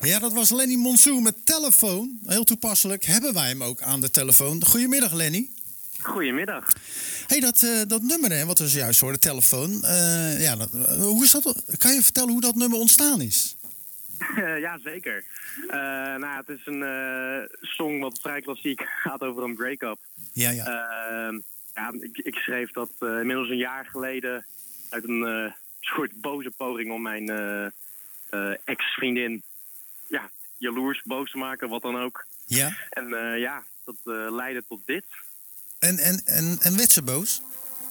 Ja, dat was Lenny Monsoon met telefoon. Heel toepasselijk hebben wij hem ook aan de telefoon. Goedemiddag, Lenny. Goedemiddag. Hey, dat nummer, hè, wat we zojuist hoorden, telefoon. Hoe is dat? Kan je vertellen hoe dat nummer ontstaan is? Ja, zeker. Het is een song wat vrij klassiek gaat over een break-up. Ja. Ik schreef dat inmiddels een jaar geleden uit een soort boze poging om mijn ex-vriendin jaloers, boos te maken, wat dan ook. Ja. En dat leidde tot dit. En werd ze boos?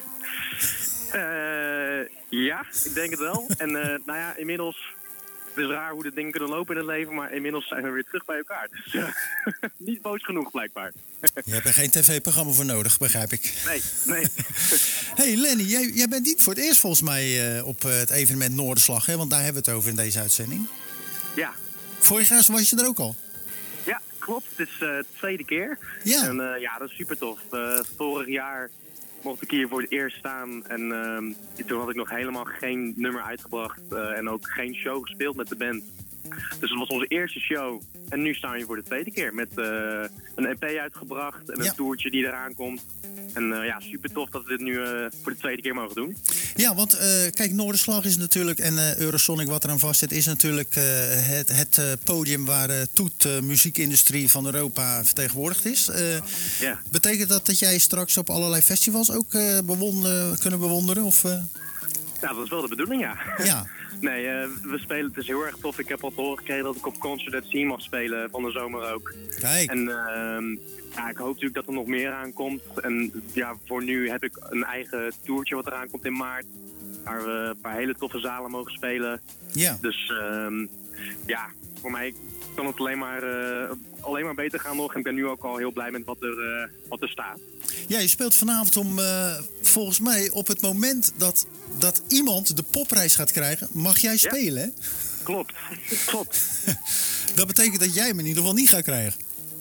Ja, ik denk het wel. En inmiddels... Het is raar hoe de dingen kunnen lopen in het leven, maar inmiddels zijn we weer terug bij elkaar. Dus niet boos genoeg, blijkbaar. Je hebt er geen tv-programma voor nodig, begrijp ik. Nee. Hey Lenny, jij bent niet voor het eerst volgens mij op het evenement Noorderslag, hè? Want daar hebben we het over in deze uitzending. Ja. Vorig jaar was je er ook al? Ja, klopt. Het is de tweede keer. Ja. En dat is super tof. Vorig jaar mocht ik hier voor het eerst staan. En toen had ik nog helemaal geen nummer uitgebracht. En ook geen show gespeeld met de band. Dus het was onze eerste show. En nu staan we hier voor de tweede keer. Met een EP uitgebracht. En een toertje die eraan komt. En super tof dat we dit nu voor de tweede keer mogen doen. Ja, want kijk, Noorderslag is natuurlijk, en Eurosonic wat eraan vastzit, is natuurlijk het podium waar Toet muziekindustrie van Europa vertegenwoordigd is. Betekent dat jij straks op allerlei festivals ook kunnen bewonderen? Of, Ja, dat is wel de bedoeling, ja. Ja. Nee, we spelen, het is heel erg tof. Ik heb al te horen gekregen dat ik op Concert at Sea mag spelen van de zomer ook. Kijk. En ik hoop natuurlijk dat er nog meer aankomt. En voor nu heb ik een eigen toertje wat eraan komt in maart. Waar we een paar hele toffe zalen mogen spelen. Ja. Dus voor mij kan het alleen maar beter gaan nog. En ik ben nu ook al heel blij met wat er staat. Ja, je speelt vanavond volgens mij op het moment dat iemand de popprijs gaat krijgen, mag jij spelen, hè? Klopt. Dat betekent dat jij hem in ieder geval niet gaat krijgen.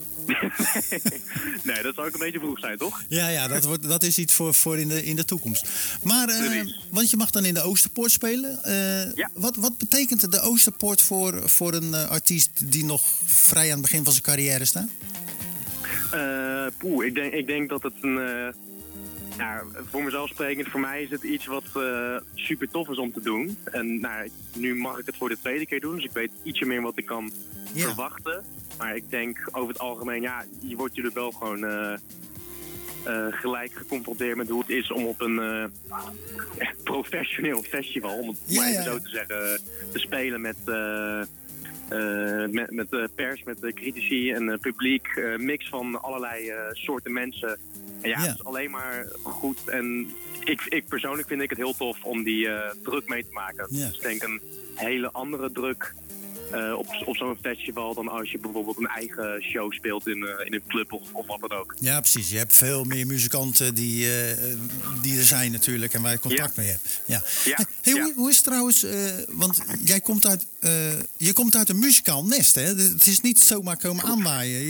Nee, dat zou ook een beetje vroeg zijn, toch? Ja, dat is iets voor in de toekomst. Maar, want je mag dan in de Oosterpoort spelen. Wat betekent de Oosterpoort voor een artiest die nog vrij aan het begin van zijn carrière staat? Ik denk dat het voor mezelf sprekend, voor mij is het iets wat super tof is om te doen. En nu mag ik het voor de tweede keer doen, dus ik weet ietsje meer wat ik kan verwachten. Maar ik denk over het algemeen, je wordt natuurlijk wel gewoon gelijk geconfronteerd met hoe het is om op een professioneel festival, om het maar even zo te zeggen, te spelen met pers, met critici en publiek. Mix van allerlei soorten mensen. En het is alleen maar goed. En ik persoonlijk vind ik het heel tof om die druk mee te maken. Ja. Dus ik denk een hele andere druk op zo'n festival dan als je bijvoorbeeld een eigen show speelt in een club of wat dan ook. Ja, precies. Je hebt veel meer muzikanten die er zijn natuurlijk en waar je contact mee hebt. Ja. Hoe is het trouwens, want jij komt uit een muzikaal nest, hè? Het is niet zomaar komen aanwaaien.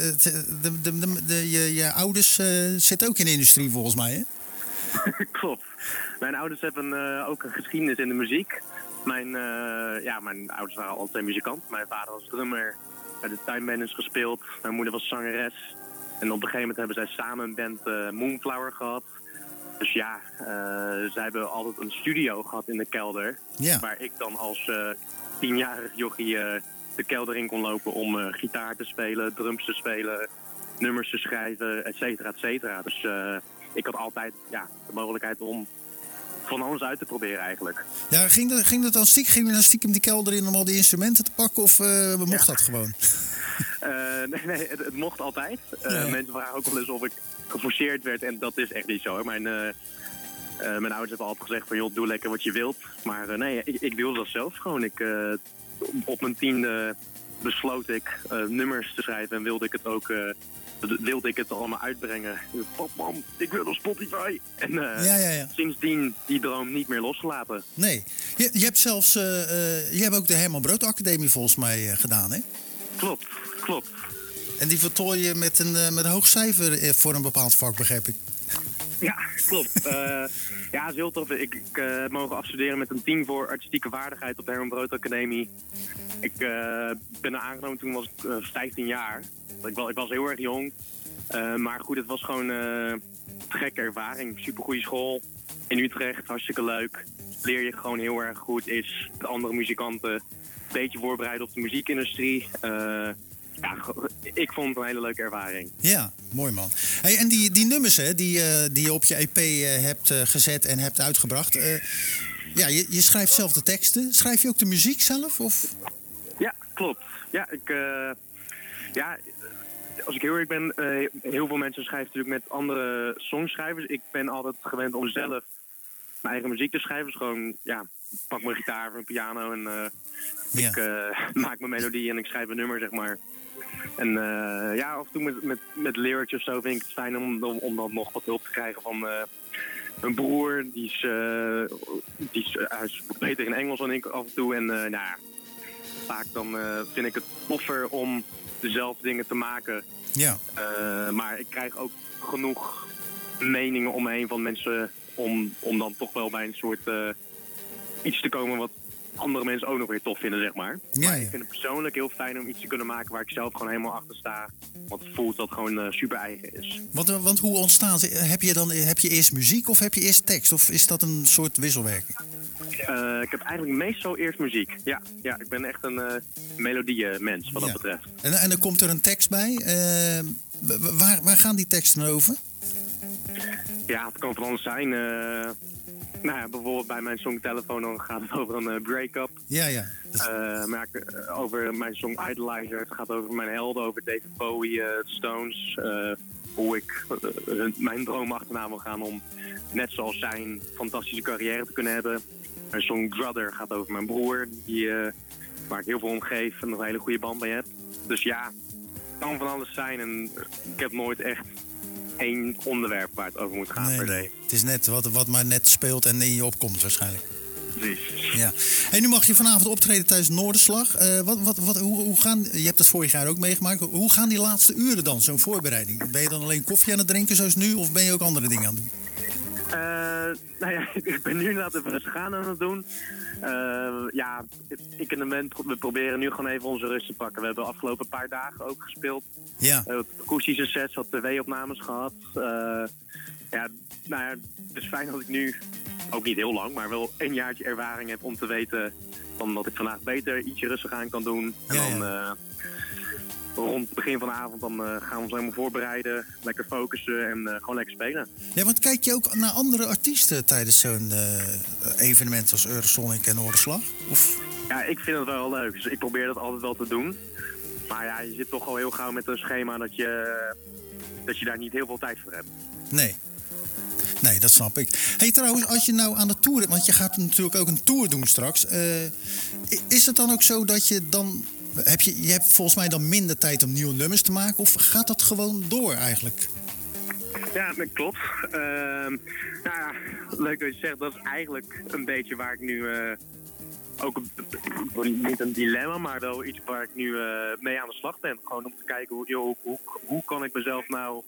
Je ouders zitten ook in de industrie volgens mij, hè? Klopt. Mijn ouders hebben ook een geschiedenis in de muziek. Mijn ouders waren altijd muzikant. Mijn vader was drummer, bij de tuinbanders gespeeld. Mijn moeder was zangeres. En op een gegeven moment hebben zij samen een band Moonflower gehad. Dus zij hebben altijd een studio gehad in de kelder. Ja. Waar ik dan als 10-jarig jochie de kelder in kon lopen om gitaar te spelen, drums te spelen, nummers te schrijven, et cetera, et cetera. Dus ik had altijd de mogelijkheid om van alles uit te proberen eigenlijk. Ja, ging dat dan stiekem die kelder in om al die instrumenten te pakken of mocht dat gewoon? Nee, het mocht altijd. Mensen vragen ook wel eens of ik geforceerd werd en dat is echt niet zo. Mijn ouders hebben altijd gezegd van joh, doe lekker wat je wilt. Maar nee, ik wilde dat zelf gewoon. Op mijn 10e besloot ik nummers te schrijven en wilde ik het allemaal uitbrengen. Mam, ik wil op Spotify. En sindsdien die droom niet meer losgelaten. Nee. Je hebt zelfs je hebt ook de Herman Brood Academie volgens mij gedaan, hè? Klopt. En die voltooi je met een hoog cijfer voor een bepaald vak, begrijp ik. Ja, klopt. Ja, dat is heel tof. Ik heb mogen afstuderen met een team voor artistieke vaardigheid op de Herman Brood Academie. Ik ben er aangenomen toen was ik 15 jaar. Ik was heel erg jong. Maar goed, het was gewoon een gekke ervaring. Supergoeie school in Utrecht, hartstikke leuk. Leer je gewoon heel erg goed is met andere muzikanten. Een beetje voorbereiden op de muziekindustrie. Ja, ik vond het een hele leuke ervaring. Ja, mooi man. Hey, en die nummers hè, die je op je EP hebt gezet en hebt uitgebracht. Ja, je schrijft zelf de teksten. Schrijf je ook de muziek zelf? Of? Ja, klopt. Ja, als ik heel eerlijk ben, heel veel mensen schrijven natuurlijk met andere songschrijvers. Ik ben altijd gewend om zelf mijn eigen muziek te schrijven. Dus gewoon, ja, pak mijn gitaar of een piano en ik maak mijn melodie en ik schrijf een nummer, zeg maar. En ja, af en toe met lyrics of zo vind ik het fijn om dan nog wat hulp te krijgen van mijn broer. Die is beter in Engels dan ik af en toe. En nou ja, vaak dan vind ik het toffer om dezelfde dingen te maken. Ja. Maar ik krijg ook genoeg meningen om me heen van mensen om dan toch wel bij een soort iets te komen wat andere mensen ook nog weer tof vinden, zeg maar. Ja, maar ik vind het persoonlijk heel fijn om iets te kunnen maken waar ik zelf gewoon helemaal achter sta. Want het voelt dat gewoon super eigen is. Want hoe ontstaat het? Heb je eerst muziek of heb je eerst tekst? Of is dat een soort wisselwerking? Ik heb eigenlijk meestal eerst muziek. Ja, ik ben echt een melodie-mens wat dat betreft. En dan komt er een tekst bij. Waar gaan die teksten over? Ja, het kan van alles zijn. Nou ja, bijvoorbeeld bij mijn song Telephone dan gaat het over een break-up. Ja. Maar over mijn song Idolizer. Het gaat over mijn helden, over David Bowie, Stones. Hoe ik mijn droom achterna wil gaan om net zoals zijn fantastische carrière te kunnen hebben. Mijn song Brother gaat over mijn broer, waar ik heel veel om geef en nog een hele goede band mee heb. Dus ja, het kan van alles zijn en ik heb nooit echt één onderwerp waar het over moet gaan per se. Het is net wat maar net speelt en in je opkomt waarschijnlijk. Precies. Ja. Hey, nu mag je vanavond optreden tijdens Noorderslag. Hoe gaan, je hebt het vorig jaar ook meegemaakt. Hoe gaan die laatste uren dan, zo'n voorbereiding? Ben je dan alleen koffie aan het drinken zoals nu of ben je ook andere dingen aan het doen? Nou ja, ik ben nu inderdaad even rustig aan het doen. Ja, ik en de band, we proberen nu gewoon even onze rust te pakken. We hebben de afgelopen paar dagen ook gespeeld. Ja. Akoestische sets, wat tv-opnames gehad. Ja, nou ja, het is fijn dat ik nu, ook niet heel lang, maar wel een jaartje ervaring heb om te weten dat ik vandaag beter ietsje rustig aan kan doen. En dan rond het begin van de avond dan gaan we ons helemaal voorbereiden, lekker focussen en gewoon lekker spelen. Ja, want kijk je ook naar andere artiesten tijdens zo'n evenement als Eurosonic en Noorderslag? Of? Ja, ik vind het wel leuk. Dus ik probeer dat altijd wel te doen. Maar ja, je zit toch al heel gauw met een schema dat je daar niet heel veel tijd voor hebt. Nee, dat snap ik. Hey, trouwens, als je nou aan de tour... Want je gaat natuurlijk ook een tour doen straks. Is het dan ook zo dat je dan... Je hebt volgens mij dan minder tijd om nieuwe nummers te maken? Of gaat dat gewoon door eigenlijk? Ja, dat klopt. Nou ja, leuk dat je zegt. Dat is eigenlijk een beetje waar ik nu... ook niet een dilemma, maar wel iets waar ik nu mee aan de slag ben. Gewoon om te kijken hoe kan ik mezelf nou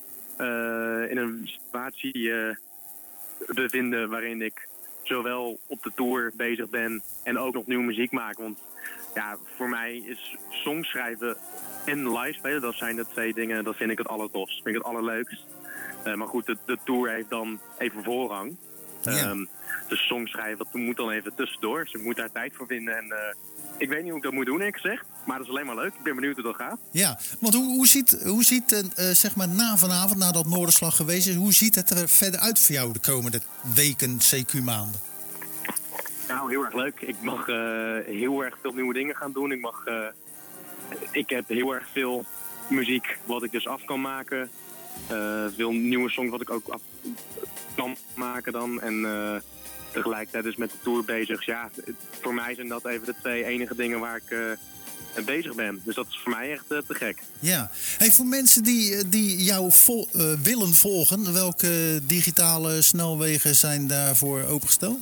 in een situatie bevinden waarin ik zowel op de tour bezig ben en ook nog nieuwe muziek maak. Want ja, voor mij is songschrijven en live spelen, dat zijn de twee dingen, dat vind ik het allertofst. Dat vind ik het allerleukst. Maar goed, de tour heeft dan even voorrang. Ja. Dus songschrijven, dat moet dan even tussendoor. Dus ik moet daar tijd voor vinden. En ik weet niet hoe ik dat moet doen, eerlijk gezegd. Maar dat is alleen maar leuk. Ik ben benieuwd hoe dat gaat. Ja, want hoe ziet zeg maar na vanavond, nadat Noorderslag geweest is... hoe ziet het er verder uit voor jou de komende weken, CQ maanden? Nou, heel erg leuk. Ik mag heel erg veel nieuwe dingen gaan doen. Ik heb heel erg veel muziek wat ik dus af kan maken. Veel nieuwe songs wat ik ook af kan maken dan. En tegelijkertijd dus met de tour bezig. Ja, voor mij zijn dat even de twee enige dingen waar ik bezig ben. Dus dat is voor mij echt te gek. Ja. Hey, voor mensen die jou willen volgen, welke digitale snelwegen zijn daarvoor opengesteld?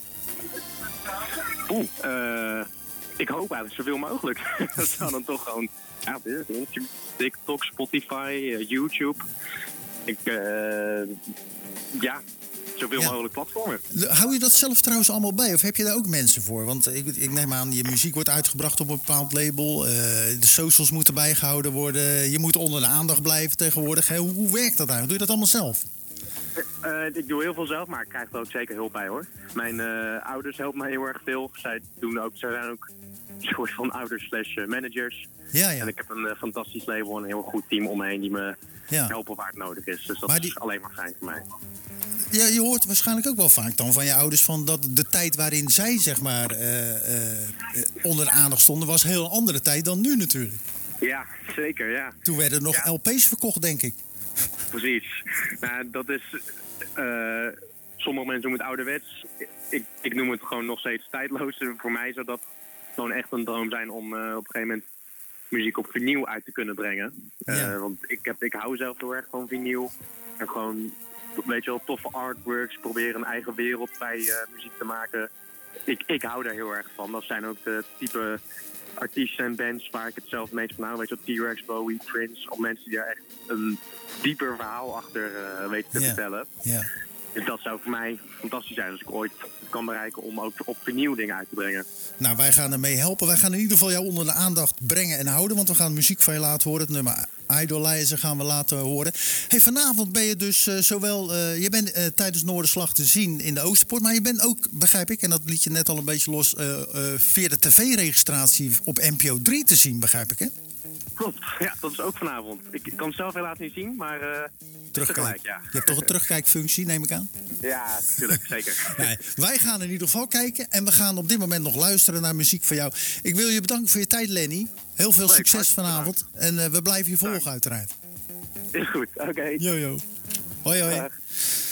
Ik hoop eigenlijk zoveel mogelijk. Dat zou dan toch gewoon... Ja, TikTok, Spotify, YouTube. Ja, zoveel mogelijk platformen. Hou je dat zelf trouwens allemaal bij? Of heb je daar ook mensen voor? Want ik neem aan, je muziek wordt uitgebracht op een bepaald label. De socials moeten bijgehouden worden. Je moet onder de aandacht blijven tegenwoordig. Hoe werkt dat eigenlijk? Doe je dat allemaal zelf? Ik doe heel veel zelf, maar ik krijg er ook zeker hulp bij, hoor. Mijn ouders helpen mij heel erg veel. Zij zijn ook een soort van ouders/managers. Ja. En ik heb een fantastisch label en een heel goed team om me heen die me helpen waar het nodig is. Dus dat is alleen maar fijn voor mij. Ja, je hoort waarschijnlijk ook wel vaak dan van je ouders van dat de tijd waarin zij zeg maar onder de aandacht stonden was een heel andere tijd dan nu natuurlijk. Ja, zeker, ja. Toen werden er nog LP's verkocht, denk ik. Precies. Nou, dat is... sommige mensen noemen het ouderwets. Ik noem het gewoon nog steeds tijdloos. Voor mij zou dat gewoon echt een droom zijn om op een gegeven moment muziek op vinyl uit te kunnen brengen. Want ik hou zelf heel erg van vinyl. En gewoon, weet je wel, toffe artworks. Proberen een eigen wereld bij muziek te maken. Ik hou daar heel erg van. Dat zijn ook de type artiesten en bands waar ik het zelf meest van hou. Weet je wel, T-Rex, Bowie, Prince. Of mensen die daar echt een dieper verhaal achter weten te vertellen. Ja. Dus dat zou voor mij fantastisch zijn als ik ooit kan bereiken om ook op vinyl dingen uit te brengen. Nou, wij gaan ermee helpen. Wij gaan in ieder geval jou onder de aandacht brengen en houden. Want we gaan muziek van je laten horen. Het nummer Idolizer gaan we laten horen. Hey, vanavond ben je dus zowel... je bent tijdens Noorderslag te zien in de Oosterpoort. Maar je bent ook, begrijp ik, en dat liet je net al een beetje los... via de tv-registratie op NPO 3 te zien, begrijp ik, hè? Klopt, ja, dat is ook vanavond. Ik kan het zelf helaas niet zien, maar tegelijk, ja. Je hebt toch een terugkijkfunctie, neem ik aan? Ja, natuurlijk, zeker. Nee, wij gaan in ieder geval kijken en we gaan op dit moment nog luisteren naar muziek van jou. Ik wil je bedanken voor je tijd, Lenny. Heel veel succes vanavond. En we blijven je volgen, uiteraard. Is goed, oké. Yo. Hoi. Dag.